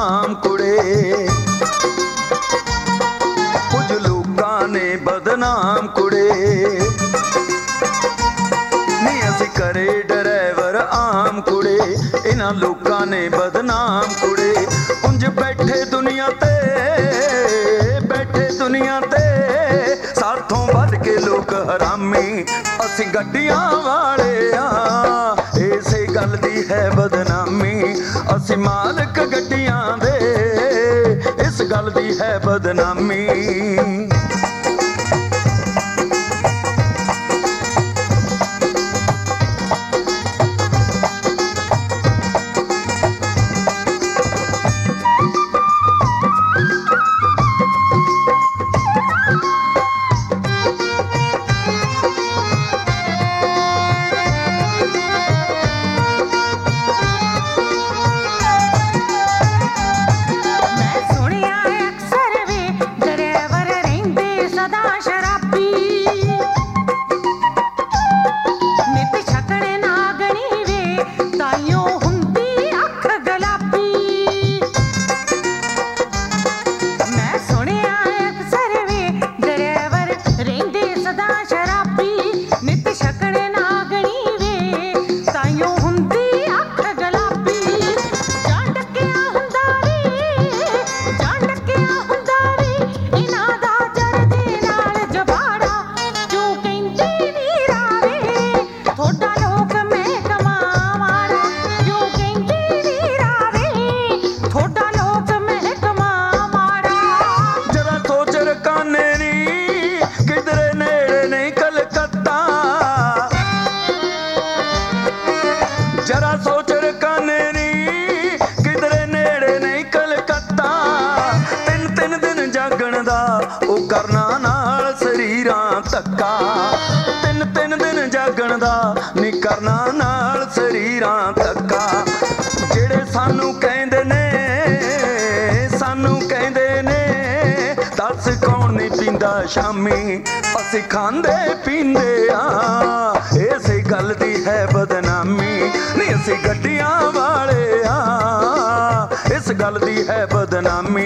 ਬਦਨਾਮ ਕੁੜੇ, ਕੁਝ ਲੋਕਾਂ ਨੇ ਬਦਨਾਮ ਕੁੜੇ। ਨੀ ਅਸੀਂ ਕਰੇ ਡਰਾਈਵਰ ਆਮ ਕੁੜੇ, ਇਹਨਾਂ ਲੋਕਾਂ ਨੇ ਬਦਨਾਮ ਕੁੜੇ। ਉਂਝ ਬੈਠੇ ਦੁਨੀਆ ਤੇ, ਬੈਠੇ ਦੁਨੀਆ ਤੇ ਸਾਥੋਂ ਵੱਧ ਕੇ ਲੋਕ ਹਰਾਮੀ। ਅਸੀਂ ਗੱਡੀਆਂ ਵਾਲੇ ਆ, ਇਸੇ ਗੱਲ ਦੀ ਹੈ ਬਦਨਾਮੀ। ਅਸੀਂ ਮਾਲਕ ਗੱਡੀਆਂ ਦੇ, ਇਸ ਗੱਲ ਦੀ ਹੈ ਬਦਨਾਮੀ। जरा सोच रकाने नी किधरे नेड़े नहीं कलकत्ता। तीन तीन दिन जागण दा ओ करना नाल शरीरां धक्का। तीन तीन दिन जागण दा नी करना नाल शरीरां धक्का। जेड़े सानू कहंदे ने, सानू कहंदे ने दस कौन नहीं पींदा शामी, असीं खांदे पींदे आ इसे गल दी है बदनामी। नहीं असीं गड्डियां वाले आ इस गल दी है बदनामी।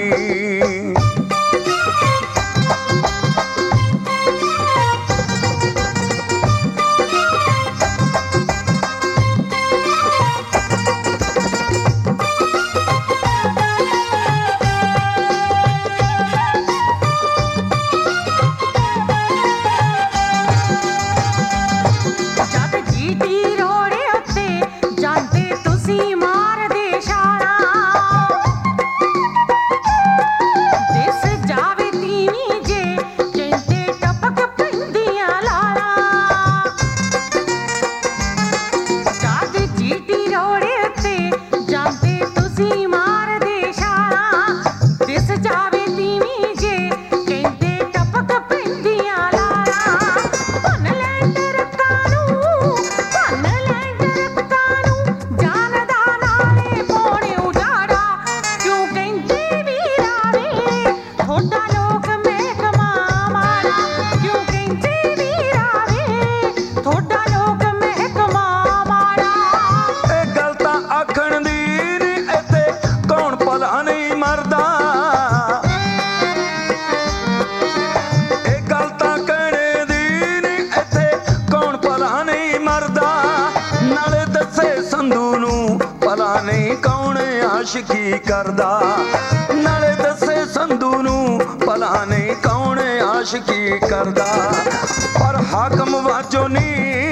आशिकी करदा नाले दसे संधू नू भला नहीं कौन आशिकी करदा। पर हाकम वाजो नी,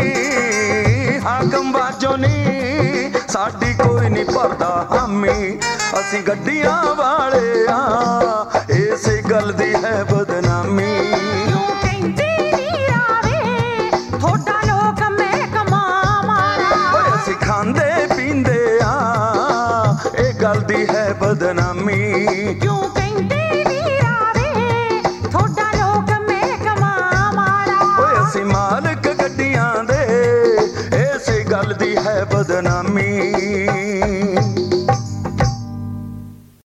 हाकम वाजो नी साडी कोई नहीं भरदा हामी। असीं गड्डियां वाले आ इसे गल दी है बदनामी। खांदे पींदे आ गल दी है बदनामी। क्यों कहंदे वीरावे थोड़ा लोग महकमा माड़ा। ओए असीं मालिक गड्डियां दे इस गल दी है बदनामी।